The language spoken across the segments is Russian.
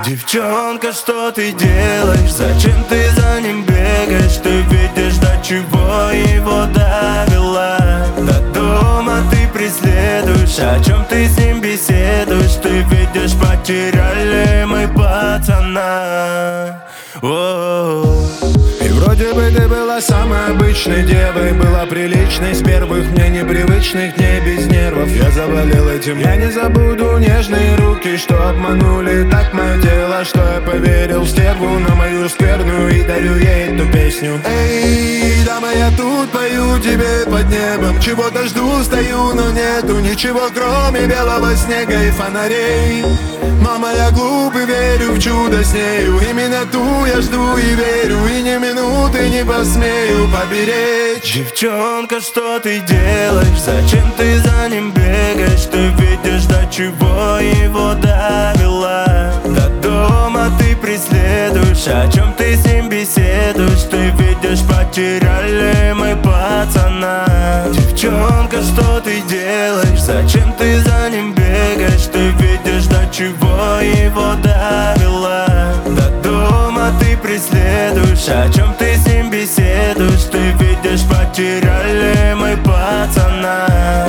Девчонка, что ты делаешь? Зачем ты за ним бегаешь? Ты видишь, до чего его довела. До дома ты преследуешь, о чем ты с ним беседуешь? Ты видишь, потеряли мы пацана. И вроде бы ты была самой обычной девой, была приличной с первых мне непривычных дней без нервов. Я заболел этим, я не забуду нежные руки, что обманули так мое тело, что я поверил в стерву на мою скверную и дарю ей эту песню. Эй, дама, я тут пою тебе под небом, чего-то жду, стою, но нету ничего, кроме белого снега и фонарей. Мама, я глуп и верю в чудо с нею, именно ту я жду и верю, и ни минуты не посмею поберечь. Девчонка, что ты делаешь? Зачем ты за ним бегаешь? Ты видишь, до чего его довела. До дома ты преследуешь, о чем ты с ним беседуешь? Ты видишь, потеряли мы пацана. Девчонка, что ты делаешь? Зачем ты за ним бегаешь? Ты видишь, до чего его довела. До дома ты преследуешь, о чем ты с ним беседуешь? Ты видишь, потеряли мы пацана.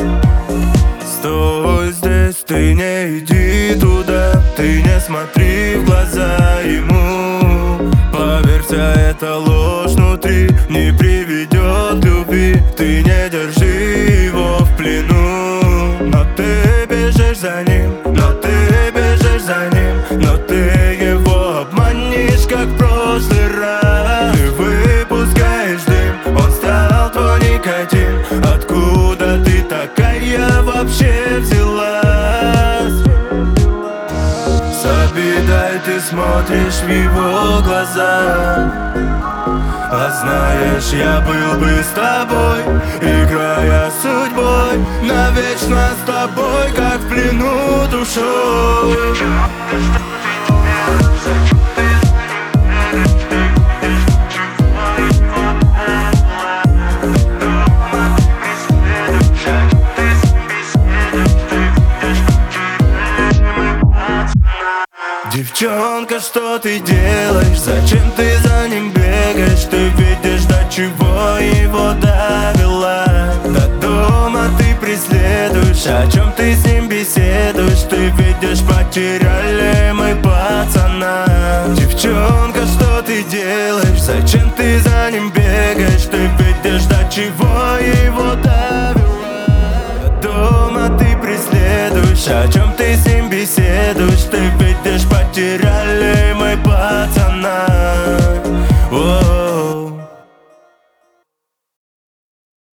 Стой здесь, ты не иди туда, ты не смотри в глаза ему. Поверь, вся эта ложь внутри не приведет к любви. Ты не держи его в плену, но ты бежишь за ним, но ты бежишь за ним, но ты его обманешь, как в прошлый раз. Ты выпускаешь дым, он стал твой никотин. Откуда ты такая вообще взялась? С обидой ты смотришь в его глаза. А знаешь, я был бы с тобой, играя судьбой, навечно с тобой, как в плену душой. Девчонка, что ты делаешь? Зачем ты за ним бегаешь? Ты видишь, до чего его довела. До дома ты преследуешь, о чем ты с ним беседуешь? Ты видишь, потеряли мы пацана. Девчонка, что ты делаешь? Зачем ты за ним бегаешь? Ты видишь, до чего его довела. До дома ты преследуешь, о чем ты с ним беседуешь? Ты видишь, потеряли мы пацана.